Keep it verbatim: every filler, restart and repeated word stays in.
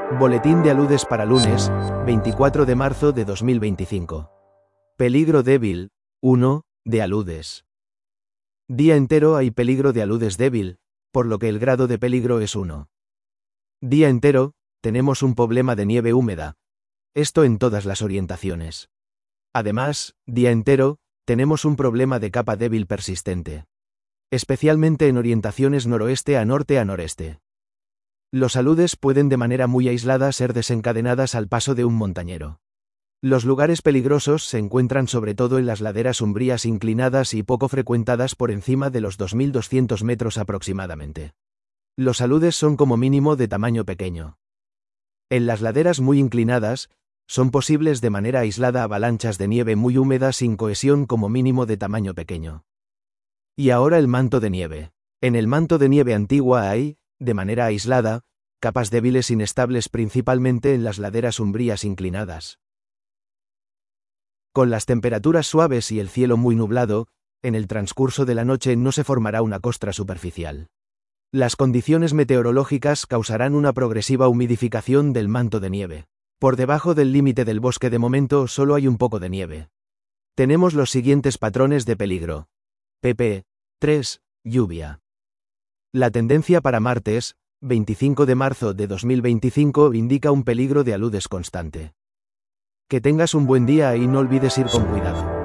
Boletín de aludes para lunes, veinticuatro de marzo de dos mil veinticinco. Peligro débil, uno, de aludes. Día entero hay peligro de aludes débil, por lo que el grado de peligro es uno. Día entero, tenemos un problema de nieve húmeda. Esto en todas las orientaciones. Además, día entero, tenemos un problema de capa débil persistente. Especialmente en orientaciones noroeste a norte a noreste. Los aludes pueden de manera muy aislada ser desencadenadas al paso de un montañero. Los lugares peligrosos se encuentran sobre todo en las laderas umbrías inclinadas y poco frecuentadas por encima de los dos mil doscientos metros aproximadamente. Los aludes son como mínimo de tamaño pequeño. En las laderas muy inclinadas, son posibles de manera aislada avalanchas de nieve muy húmeda sin cohesión como mínimo de tamaño pequeño. Y ahora el manto de nieve. En el manto de nieve antigua hay, de manera aislada, capas débiles inestables principalmente en las laderas umbrías inclinadas. Con las temperaturas suaves y el cielo muy nublado, en el transcurso de la noche no se formará una costra superficial. Las condiciones meteorológicas causarán una progresiva humidificación del manto de nieve. Por debajo del límite del bosque de momento solo hay un poco de nieve. Tenemos los siguientes patrones de peligro. pp tres, lluvia. La tendencia para martes, veinticinco de marzo de dos mil veinticinco indica un peligro de aludes constante. Que tengas un buen día y no olvides ir con cuidado.